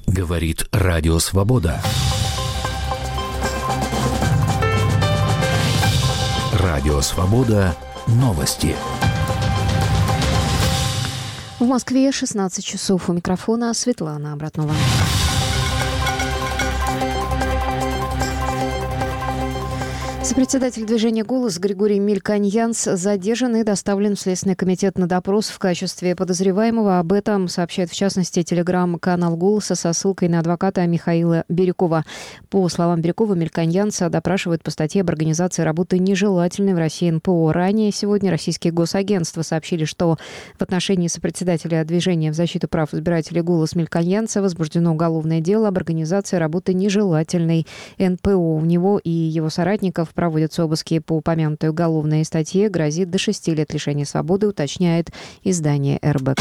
Говорит Радио Свобода. Радио Свобода. Новости. В Москве 16 часов. У микрофона Светлана Абратнова. Сопредседатель движения «Голос» Григорий Мельконьянц задержан и доставлен в Следственный комитет на допрос в качестве подозреваемого. Об этом сообщает, в частности, телеграм-канал «Голоса» со ссылкой на адвоката Михаила Бирюкова. По словам Бирюкова, Мельконьянца допрашивают по статье об организации работы нежелательной в России НПО. Ранее сегодня российские госагентства сообщили, что в отношении сопредседателя движения в защиту прав избирателей «Голос» Мельконьянца возбуждено уголовное дело об организации работы нежелательной НПО. У него и его соратников проводятся обыски по упомянутой уголовной статье. Грозит до 6 лет лишения свободы, уточняет издание РБК.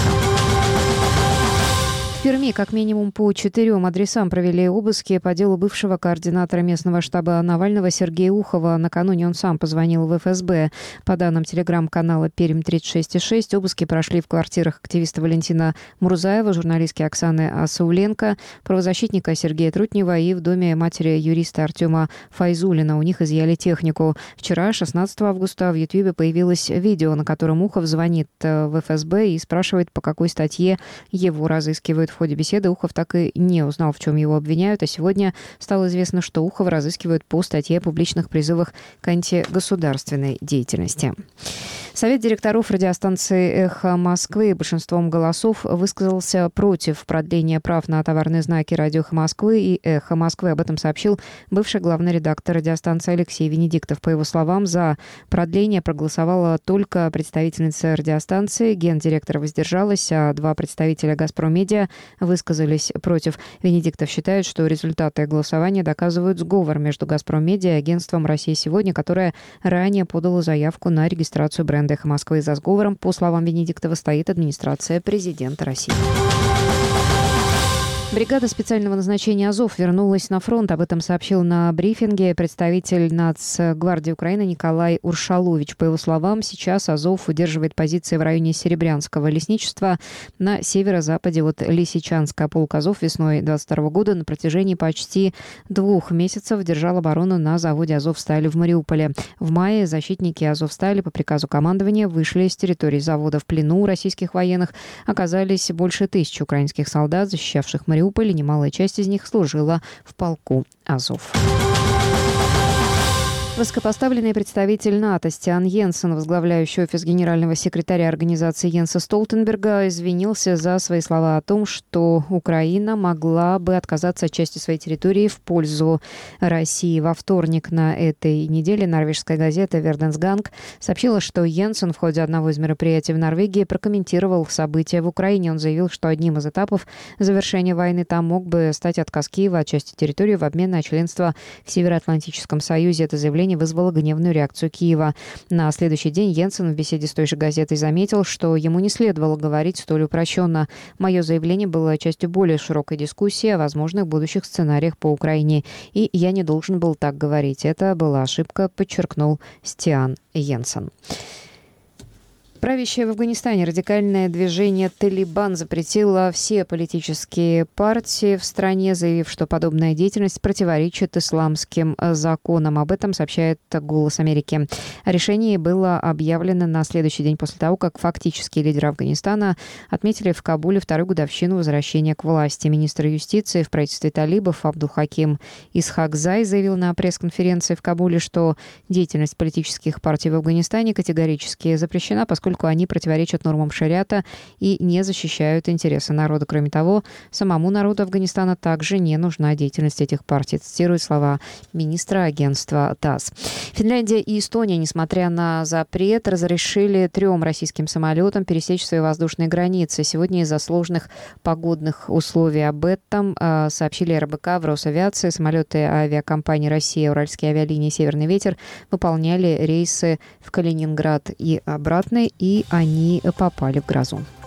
В Перми как минимум по 4 адресам провели обыски по делу бывшего координатора местного штаба Навального Сергея Ухова. Накануне он сам позвонил в ФСБ. По данным телеграм-канала «Пермь-36,6», обыски прошли в квартирах активиста Валентина Мурзаева, журналистки Оксаны Асауленко, правозащитника Сергея Трутнева и в доме матери юриста Артема Файзуллина. У них изъяли технику. Вчера, 16 августа, в Ютьюбе появилось видео, на котором Ухов звонит в ФСБ и спрашивает, по какой статье его разыскивают. В ходе беседы Ухов так и не узнал, в чем его обвиняют, а сегодня стало известно, что Ухова разыскивают по статье о публичных призывах к антигосударственной деятельности. Совет директоров радиостанции «Эхо Москвы» большинством голосов высказался против продления прав на товарные знаки радио «Эхо Москвы» и «Эхо Москвы». Об этом сообщил бывший главный редактор радиостанции Алексей Венедиктов. По его словам, за продление проголосовала только представительница радиостанции. Гендиректор воздержалась, а 2 представителя «Газпромедиа» высказались против. Венедиктов считает, что результаты голосования доказывают сговор между «Газпромедиа» и агентством «Россия сегодня», которое ранее подало заявку на регистрацию бренда «Эхо Москвы». За сговором, по словам Венедиктова, стоит администрация президента России. Бригада специального назначения «Азов» вернулась на фронт. Об этом сообщил на брифинге представитель Нацгвардии Украины Николай Уршалович. По его словам, сейчас «Азов» удерживает позиции в районе Серебрянского лесничества на северо-западе от Лисичанска. Полк «Азов» весной 2022 года на протяжении почти 2 месяцев держал оборону на заводе «Азовсталь» в Мариуполе. В мае защитники «Азовстали» по приказу командования вышли с территории завода. В плену у российских военных оказались больше 1000 украинских солдат, защищавших Мариуполь. Немалая часть из них служила в полку «Азов». Высокопоставленный представитель НАТО Стиан Йенсен, возглавляющий офис генерального секретаря организации Йенса Столтенберга, извинился за свои слова о том, что Украина могла бы отказаться от части своей территории в пользу России. Во вторник на этой неделе норвежская газета «Верденсганг» сообщила, что Йенсен в ходе одного из мероприятий в Норвегии прокомментировал события в Украине. Он заявил, что одним из этапов завершения войны там мог бы стать отказ Киева от части территории в обмен на членство в Североатлантическом Союзе. Это заявление вызвало гневную реакцию Киева. На следующий день Йенсен в беседе с той же газетой заметил, что ему не следовало говорить столь упрощенно. Мое заявление было частью более широкой дискуссии о возможных будущих сценариях по Украине. И я не должен был так говорить. Это была ошибка, подчеркнул Стиан Йенсен. Правящее в Афганистане радикальное движение «Талибан» запретило все политические партии в стране, заявив, что подобная деятельность противоречит исламским законам. Об этом сообщает «Голос Америки». Решение было объявлено на следующий день после того, как фактические лидеры Афганистана отметили в Кабуле 2-ю годовщину возвращения к власти. Министр юстиции в правительстве талибов Абдулхаким Исхакзай заявил на пресс-конференции в Кабуле, что деятельность политических партий в Афганистане категорически запрещена, поскольку они противоречат нормам шариата и не защищают интересы народа. Кроме того, самому народу Афганистана также не нужна деятельность этих партий, цитирует слова министра агентства ТАСС. Финляндия и Эстония, несмотря на запрет, разрешили 3 российским самолетам пересечь свои воздушные границы. Сегодня из-за сложных погодных условий. Об этом сообщили РБК в Росавиации. Самолеты авиакомпании «Россия», «Уральские авиалинии», «Северный ветер» выполняли рейсы в Калининград и обратно, и они попали в грозу.